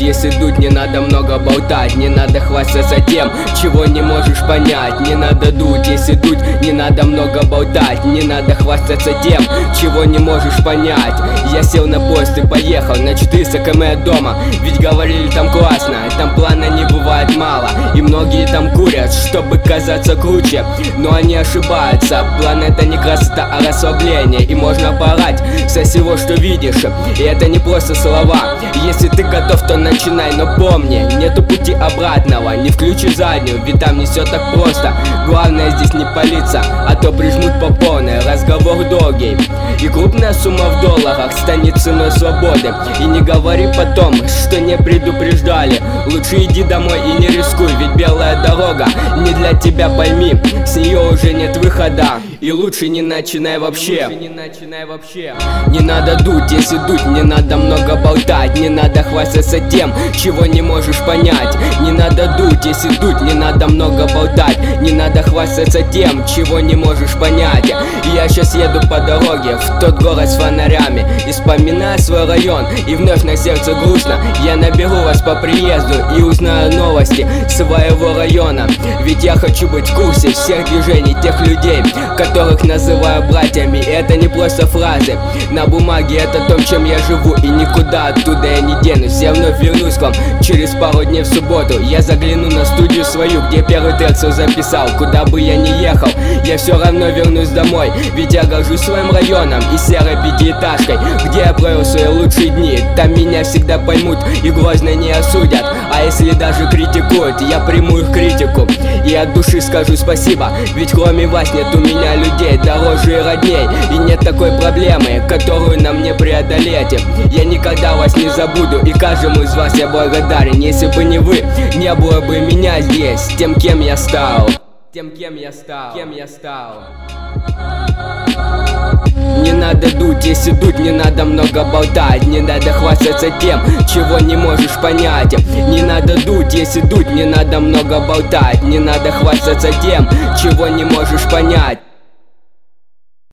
если дуть, не надо много болтать. Не надо хвастаться тем, чего не можешь понять. Не надо дуть, если дуть, не надо много болтать. Не надо хвастаться тем, чего не можешь понять. Я сел на поезд и поехал на 400 км от дома. Ведь говорили, там классно, там плана не бывает мало. И многие там курят, чтобы казаться круче, но они ошибаются. План — это не красота, а расслабление. И можно поорать со всего, что видишь. И это не просто слова. Если ты готов, то начинай, но помни, нету пути обратного. Не включи заднюю, ведь там не все так просто. Главное здесь не палиться, а то прижмут по полной. Разговор долгий, и крупная сумма в долларах станет ценой свободы. И не говори потом, что не предупреждали. Лучше иди домой и не рискуй, ведь белая дорога не для тебя, пойми. С нее уже нет выхода, и лучше не начинай вообще. Не надо дуть, если дуть, не надо много болтать. Не надо хвастаться тем, чего не можешь понять. Не надо дуть, если дуть, не надо много болтать. Не надо хвастаться тем, чего не можешь понять. Я сейчас еду по дороге в тот город с фонарями и вспоминаю свой район, и вновь на сердце грустно. Я наберу вас по приезду и узнаю новости своего района. Ведь я хочу быть в курсе всех движений тех людей, которых называю братьями. И это не просто фразы на бумаге, это то, чем я живу, и никуда оттуда я не денусь. Я вновь вернусь к вам через пару дней в субботу. Я загляну на студию свою, где первый трек все записал. Куда бы я ни ехал, я все равно вернусь домой, ведь я горжусь своим районом и серой пятиэтажкой, где я провел свои лучшие дни. Там меня всегда поймут и грозно не осудят. А если даже критикуют, я приму их критику и от души скажу спасибо. Ведь кроме вас нет у меня людей дороже и родней, и нет такой проблемы, которую нам не преодолеть. Я никогда вас не забуду, и каждому из вас я благодарен. Если бы не вы, не было бы меня здесь, тем, кем я стал. Не надо дуть, если дуть, не надо много болтать. Не надо хвастаться тем, чего не можешь понять. Не надо дуть, если дуть, не надо много болтать. Не надо хвастаться тем, чего не можешь понять.